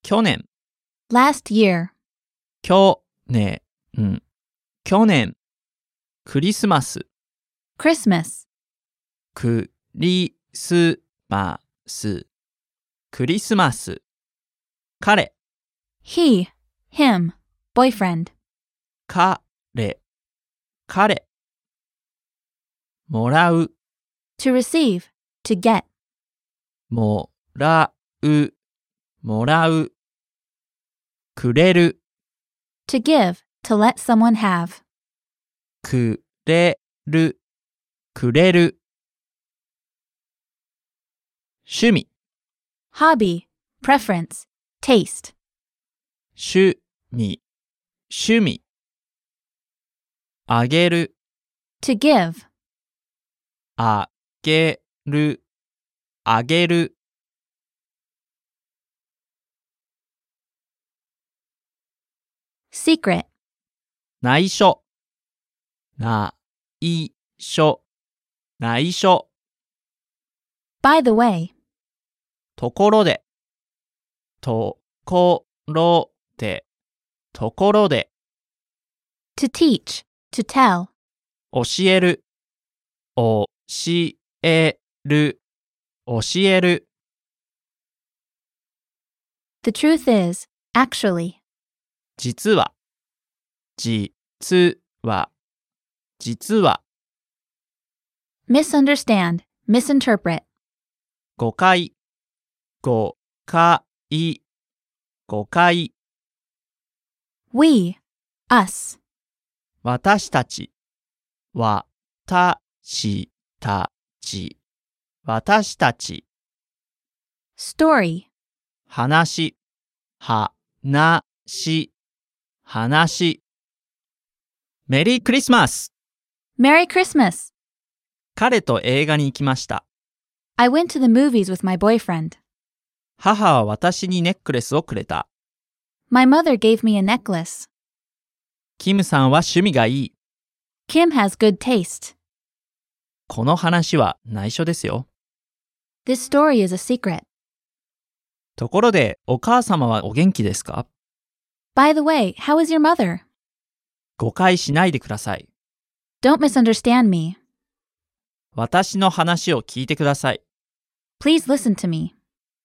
去年、 last year, 去年、去年、クリスマス、 Christmas, クリスマス、クリスマス、彼、 he, him, boyfriend, 彼、彼、もらう、 to receive, to get, もらう、もらう、くれる、 to give, to let someone have, くれる、くれる。趣味、 hobby, preference, taste, 趣味、趣味。あげる、 to give, あげる、あげる。 secret, 内緒、内緒、内緒。 by the way, ところで、ところで、ところで。 to teach, to tell, 教える、教える、教える。 the truth is, actually, 実は、実は、実は。 misunderstand, misinterpret, 誤解、誤解、誤解。 we, us, 私たち、私たち、私たち。 story, 話、話、話。メリークリスマス。 Merry Christmas! 彼と映画に行きました。 I went to the movies with my boyfriend. 母は私にネックレスをくれた。 My mother gave me a necklace. キムさんは趣味がいい。 Kim has good taste. この話は内緒ですよ。 This story is a secret. ところで、お母様はお元気ですか？ By the way, how is your mother? 誤解しないでください。 Don't misunderstand me. 私の話を聞いてください。 Please listen to me.